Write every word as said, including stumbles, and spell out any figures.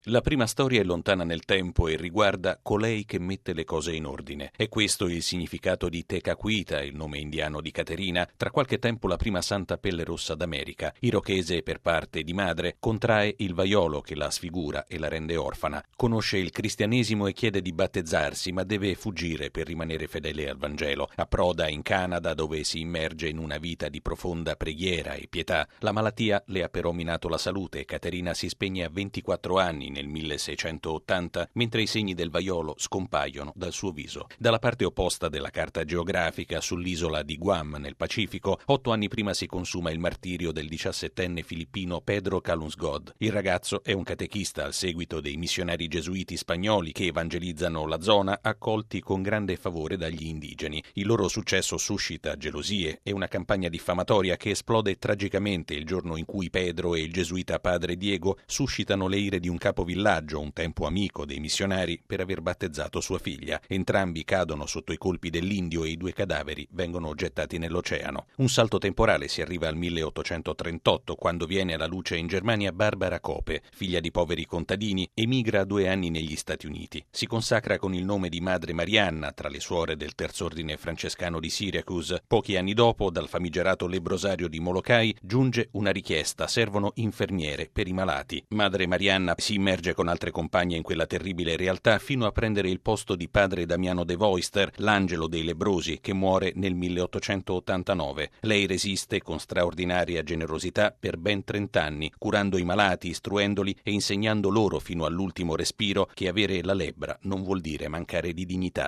La prima storia è lontana nel tempo e riguarda colei che mette le cose in ordine. È questo il significato di Tekakwitha, il nome indiano di Caterina, tra qualche tempo la prima santa pelle rossa d'America. Irochese per parte di madre, contrae il vaiolo che la sfigura e la rende orfana. Conosce il cristianesimo e chiede di battezzarsi, ma deve fuggire per rimanere fedele al Vangelo. Approda in Canada, dove si immerge in una vita di profonda preghiera e pietà. La malattia le ha però minato la salute e Caterina si spegne a ventiquattro anni nel milleseicentottanta, mentre i segni del vaiolo scompaiono dal suo viso. Dalla parte opposta della carta geografica, sull'isola di Guam, nel Pacifico, otto anni prima si consuma il martirio del diciassettenne filippino Pedro Calungsod. Il ragazzo è un catechista al seguito dei missionari gesuiti spagnoli che evangelizzano la zona, accolti con grande favore dagli indigeni. Il loro successo suscita gelosie e una campagna diffamatoria che esplode tragicamente il giorno in cui Pedro e il gesuita padre Diego suscitano le ire di un capovillaggio, un tempo amico dei missionari, per aver battezzato sua figlia. Entrambi cadono sotto i colpi dell'indio e i due cadaveri vengono gettati nell'oceano. Un salto temporale, si arriva al milleottocentotrentotto, quando viene alla luce in Germania Barbara Kope, figlia di poveri contadini, emigra a due anni negli Stati Uniti. Si consacra con il nome di Madre Marianna tra le suore del Terzo Ordine Francescano di Syracuse. Pochi anni dopo, dal famigerato lebbrosario di Molokai, giunge una richiesta: servono infermiere per i malati. Madre Marianna si immerge con altre compagne in quella terribile realtà fino a prendere il posto di padre Damiano de Voister, l'angelo dei lebbrosi, che muore nel milleottocentottantanove. Lei resiste con straordinaria generosità per ben trent'anni, curando i malati, istruendoli e insegnando loro fino all'ultimo respiro che avere la lebbra non vuol dire mancare di dignità.